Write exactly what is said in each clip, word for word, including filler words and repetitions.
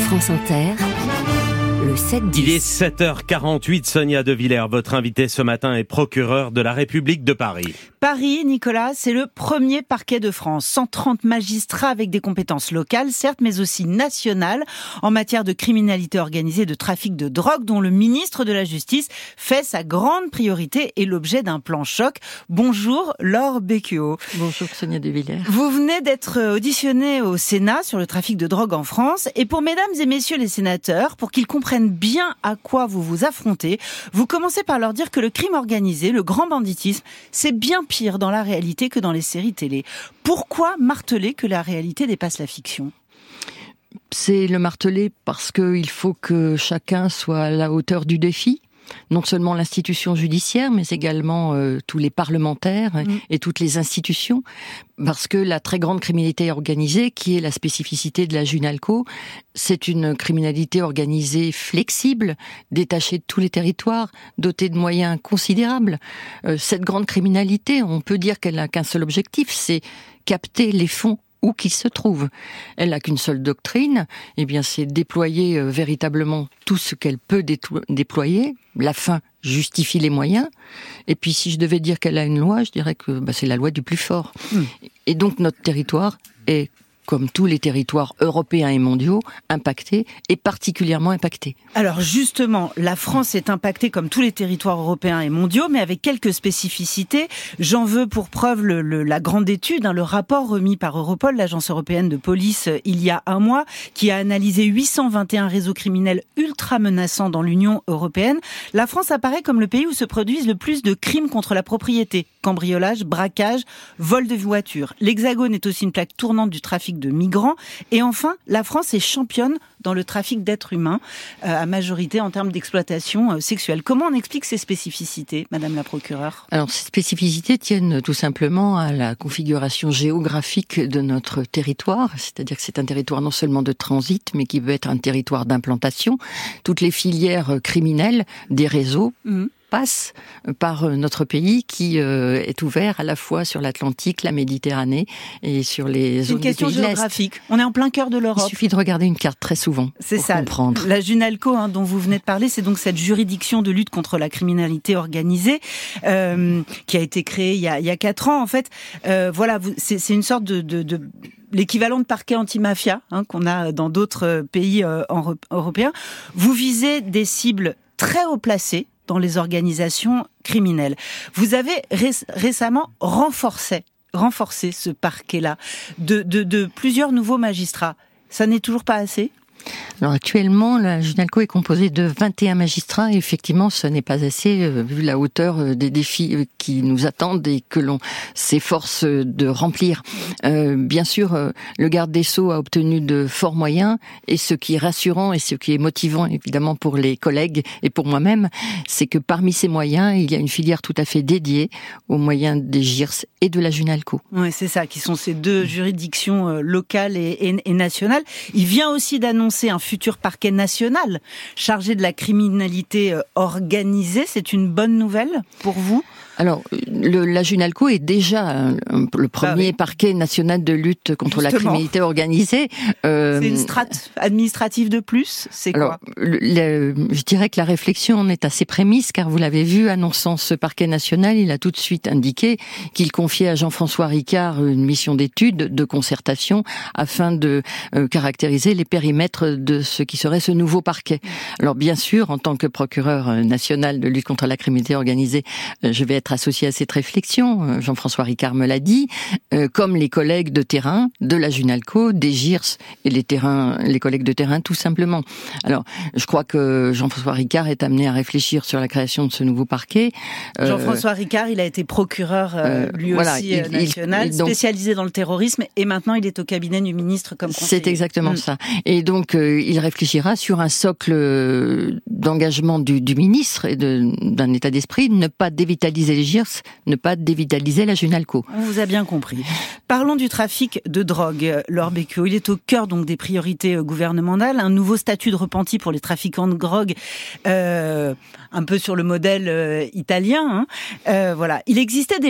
France Inter, le sept dix. Il est sept heures quarante-huit, Sonia De Villers, votre invitée ce matin est procureure de la République de Paris. Paris, Nicolas, c'est le premier parquet de France. cent trente magistrats avec des compétences locales, certes, mais aussi nationales, en matière de criminalité organisée et de trafic de drogue, dont le ministre de la Justice fait sa grande priorité et l'objet d'un plan choc. Bonjour, Laure Becqueau. Bonjour, Sonia De Villers. Vous venez d'être auditionnée au Sénat sur le trafic de drogue en France. Et pour mesdames et messieurs les sénateurs, pour qu'ils comprennent bien à quoi vous vous affrontez, vous commencez par leur dire que le crime organisé, le grand banditisme, c'est bien pire dans la réalité que dans les séries télé. Pourquoi marteler que la réalité dépasse la fiction ? C'est le marteler parce qu'il faut que chacun soit à la hauteur du défi. Non seulement l'institution judiciaire, mais également euh, tous les parlementaires mmh. et toutes les institutions, parce que la très grande criminalité organisée, qui est la spécificité de la Junalco, c'est une criminalité organisée flexible, détachée de tous les territoires, dotée de moyens considérables. Euh, cette grande criminalité, on peut dire qu'elle n'a qu'un seul objectif, c'est capter les fonds où qu'ils se trouvent. Elle n'a qu'une seule doctrine, eh bien c'est déployer euh, véritablement tout ce qu'elle peut dé- déployer. La fin justifie les moyens. Et puis si je devais dire qu'elle a une loi, je dirais que bah, c'est la loi du plus fort. Mmh. Et donc notre territoire est, comme tous les territoires européens et mondiaux, impactés et particulièrement impactés. Alors justement, la France est impactée comme tous les territoires européens et mondiaux, mais avec quelques spécificités. J'en veux pour preuve le, le, la grande étude, hein, le rapport remis par Europol, l'agence européenne de police, euh, il y a un mois, qui a analysé huit cent vingt et un réseaux criminels ultra menaçants dans l'Union européenne. La France apparaît comme le pays où se produisent le plus de crimes contre la propriété. Cambriolage, braquage, vol de voitures. L'Hexagone est aussi une plaque tournante du trafic de migrants. Et enfin, la France est championne dans le trafic d'êtres humains, euh, à majorité en termes d'exploitation euh, sexuelle. Comment on explique ces spécificités, Madame la procureure ? Alors, ces spécificités tiennent tout simplement à la configuration géographique de notre territoire, c'est-à-dire que c'est un territoire non seulement de transit, mais qui peut être un territoire d'implantation. Toutes les filières criminelles des réseaux mmh. passe par notre pays qui euh, est ouvert à la fois sur l'Atlantique, la Méditerranée et sur les zones des pays de l'Est. C'est une question géographique. On est en plein cœur de l'Europe. Il suffit de regarder une carte très souvent c'est pour ça. comprendre. La Junalco, hein, dont vous venez de parler, c'est donc cette juridiction de lutte contre la criminalité organisée euh, qui a été créée il y a, il y a quatre ans. En fait, euh, voilà, vous, c'est, c'est une sorte de, de, de l'équivalent de parquet anti-mafia hein, qu'on a dans d'autres pays euh, européens. Vous visez des cibles très haut placées dans les organisations criminelles. Vous avez ré- récemment renforcé, renforcé ce parquet-là de, de, de plusieurs nouveaux magistrats. Ça n'est toujours pas assez ? Alors actuellement, la Junalco est composée de vingt et un magistrats et effectivement, ce n'est pas assez euh, vu la hauteur euh, des défis euh, qui nous attendent et que l'on s'efforce de remplir. Euh, bien sûr, euh, le garde des Sceaux a obtenu de forts moyens et ce qui est rassurant et ce qui est motivant évidemment pour les collègues et pour moi-même, c'est que parmi ces moyens, il y a une filière tout à fait dédiée aux moyens des G I R S et de la Junalco. Oui, c'est ça, qui sont ces deux juridictions euh, locales et, et, et nationales. Il vient aussi d'annoncer un futur parquet national chargé de la criminalité organisée. C'est une bonne nouvelle pour vous ? Alors, le, la Junalco est déjà un, un, le premier ah oui. parquet national de lutte contre Justement. la criminalité organisée. Euh, c'est une strate administrative de plus ? C'est alors, quoi le, le, Je dirais que la réflexion en est à ses prémices, car vous l'avez vu, annonçant ce parquet national, il a tout de suite indiqué qu'il confiait à Jean-François Ricard une mission d'étude, de concertation, afin de euh, caractériser les périmètres de ce qui serait ce nouveau parquet. Alors, bien sûr, en tant que procureur national de lutte contre la criminalité organisée, je vais être associé à cette réflexion, Jean-François Ricard me l'a dit, euh, comme les collègues de terrain de la Junalco, des G I R S et les terrains, les collègues de terrain tout simplement. Alors, je crois que Jean-François Ricard est amené à réfléchir sur la création de ce nouveau parquet. Euh, Jean-François Ricard, il a été procureur euh, lui voilà, aussi il, national, il, donc, spécialisé dans le terrorisme, et maintenant il est au cabinet du ministre comme conseiller. C'est exactement mmh. ça. Et donc, euh, il réfléchira sur un socle d'engagement du, du ministre et de, d'un état d'esprit, ne pas dévitaliser les G I R S, ne pas dévitaliser la Junalco. On vous a bien compris. Parlons du trafic de drogue, Laure Becqueau. Il est au cœur donc des priorités gouvernementales. Un nouveau statut de repenti pour les trafiquants de drogue, euh, un peu sur le modèle euh, italien. Hein. Euh, voilà, il existait déjà.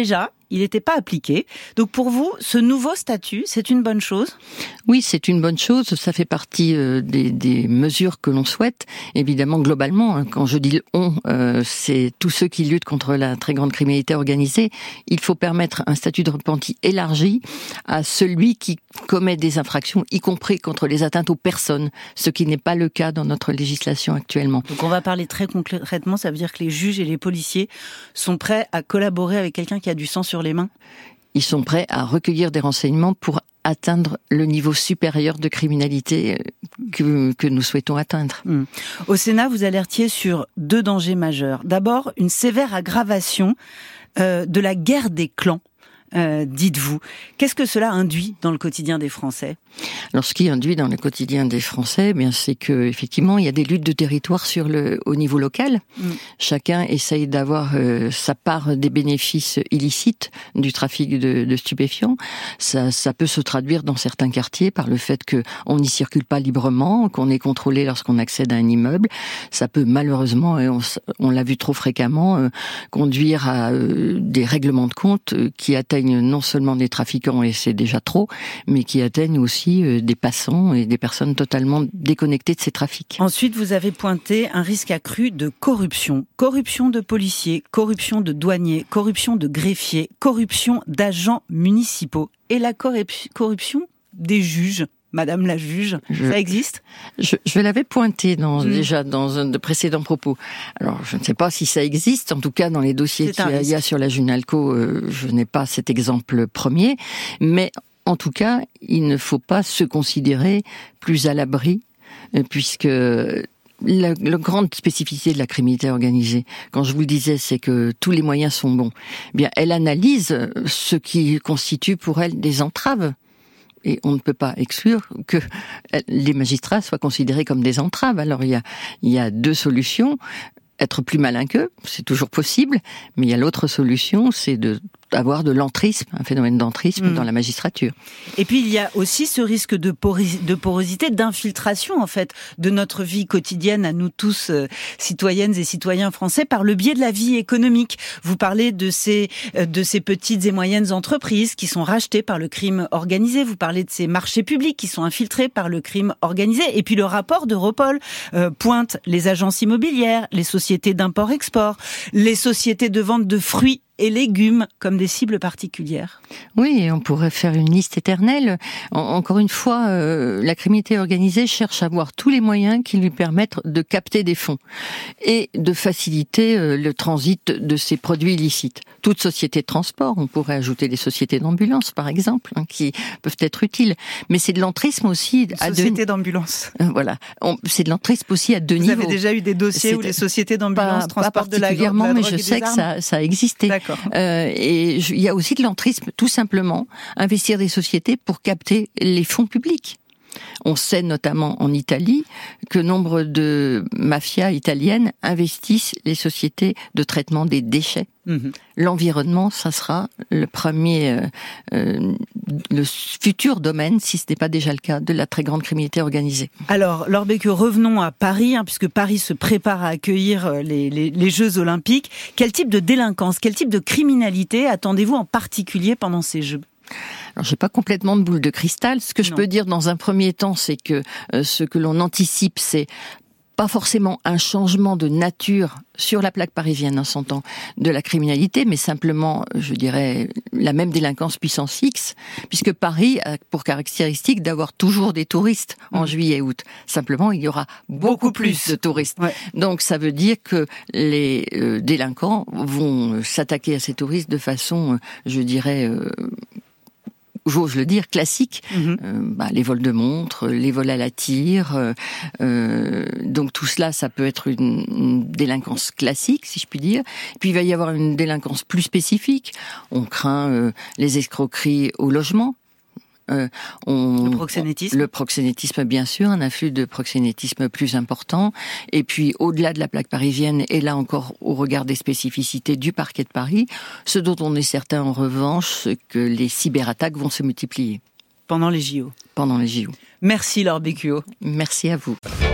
il n'était pas appliqué. Donc pour vous, ce nouveau statut, c'est une bonne chose ? Oui, c'est une bonne chose. Ça fait partie euh, des, des mesures que l'on souhaite. Évidemment, globalement, hein, quand je dis on, euh, c'est tous ceux qui luttent contre la très grande criminalité organisée. Il faut permettre un statut de repenti élargi à celui qui commet des infractions, y compris contre les atteintes aux personnes, ce qui n'est pas le cas dans notre législation actuellement. Donc on va parler très concrètement, ça veut dire que les juges et les policiers sont prêts à collaborer avec quelqu'un qui a du sang sur les mains ? Ils sont prêts à recueillir des renseignements pour atteindre le niveau supérieur de criminalité que, que nous souhaitons atteindre. Mmh. Au Sénat, vous alertiez sur deux dangers majeurs. D'abord, une sévère aggravation euh, de la guerre des clans. Euh, dites-vous. Qu'est-ce que cela induit dans le quotidien des Français ? Alors, ce qui induit dans le quotidien des Français, bien, c'est que effectivement, il y a des luttes de territoire sur le, au niveau local. Mm. Chacun essaye d'avoir euh, sa part des bénéfices illicites du trafic de, de stupéfiants. Ça, ça peut se traduire dans certains quartiers par le fait que on n'y circule pas librement, qu'on est contrôlé lorsqu'on accède à un immeuble. Ça peut malheureusement, et on, on l'a vu trop fréquemment, euh, conduire à euh, des règlements de compte euh, qui atteignent non seulement des trafiquants, et c'est déjà trop, mais qui atteignent aussi des passants et des personnes totalement déconnectées de ces trafics. Ensuite, vous avez pointé un risque accru de corruption. Corruption de policiers, corruption de douaniers, corruption de greffiers, corruption d'agents municipaux et la corruption des juges. Madame la juge, je, ça existe ? Je, je l'avais pointé dans, mmh. déjà dans un de précédents propos. Alors, je ne sais pas si ça existe. En tout cas, dans les dossiers qu'il y a sur la Junalco, euh, je n'ai pas cet exemple premier. Mais en tout cas, il ne faut pas se considérer plus à l'abri, euh, puisque la, la grande spécificité de la criminalité organisée, quand je vous le disais, c'est que tous les moyens sont bons. Eh bien, elle analyse ce qui constitue pour elle des entraves. Et on ne peut pas exclure que les magistrats soient considérés comme des entraves. Alors il y a, il y a deux solutions. Être plus malin qu'eux, c'est toujours possible. Mais il y a l'autre solution, c'est de avoir de l'entrisme, un phénomène d'entrisme mmh. dans la magistrature. Et puis il y a aussi ce risque de, poris- de porosité, d'infiltration en fait de notre vie quotidienne à nous tous, euh, citoyennes et citoyens français, par le biais de la vie économique. Vous parlez de ces, euh, de ces petites et moyennes entreprises qui sont rachetées par le crime organisé. Vous parlez de ces marchés publics qui sont infiltrés par le crime organisé. Et puis le rapport d'Europol euh, pointe les agences immobilières, les sociétés d'import-export, les sociétés de vente de fruits et légumes comme des cibles particulières. Oui, on pourrait faire une liste éternelle. En, encore une fois, euh, la criminalité organisée cherche à avoir tous les moyens qui lui permettent de capter des fonds et de faciliter euh, le transit de ces produits illicites. Toute société de transport, on pourrait ajouter des sociétés d'ambulance, par exemple, hein, qui peuvent être utiles. Mais c'est de l'entrisme aussi à deux... Société d'ambulance. Euh, voilà. On, c'est de l'entrisme aussi à deux Vous niveaux. Vous avez déjà eu des dossiers c'est où les sociétés d'ambulance pas, transportent pas de la, de la drogue mais je sais que ça, ça a existé. D'accord. Euh, et il y a aussi de l'entrisme, tout simplement, investir des sociétés pour capter les fonds publics. On sait notamment en Italie que nombre de mafias italiennes investissent les sociétés de traitement des déchets. Mmh. L'environnement, ça sera le premier, euh, euh, le futur domaine, si ce n'est pas déjà le cas, de la très grande criminalité organisée. Alors, Laure Becquio, revenons à Paris, hein, puisque Paris se prépare à accueillir les, les, les Jeux Olympiques. Quel type de délinquance, quel type de criminalité attendez-vous en particulier pendant ces Jeux ? Alors, j'ai pas complètement de boule de cristal. Ce que je non. peux dire dans un premier temps, c'est que euh, ce que l'on anticipe, c'est pas forcément un changement de nature sur la plaque parisienne, en son temps, de la criminalité, mais simplement, je dirais, la même délinquance puissance X, puisque Paris a pour caractéristique d'avoir toujours des touristes en mmh. juillet et août. Simplement, il y aura beaucoup, beaucoup plus. plus de touristes. Ouais. Donc, ça veut dire que les euh, délinquants vont s'attaquer à ces touristes de façon, euh, je dirais... Euh, j'ose le dire, classique, mmh. euh, bah, les vols de montres, les vols à la tire, euh, euh, donc tout cela, ça peut être une, une délinquance classique, si je puis dire. Puis il va y avoir une délinquance plus spécifique. On craint euh, les escroqueries au logement. Euh, on, le proxénétisme. Le proxénétisme, bien sûr, un afflux de proxénétisme plus important. Et puis, au-delà de la plaque parisienne, et là encore au regard des spécificités du parquet de Paris, ce dont on est certain en revanche, c'est que les cyberattaques vont se multiplier. Pendant les J O. Pendant les J O. Merci Laure Becquio. Merci à vous.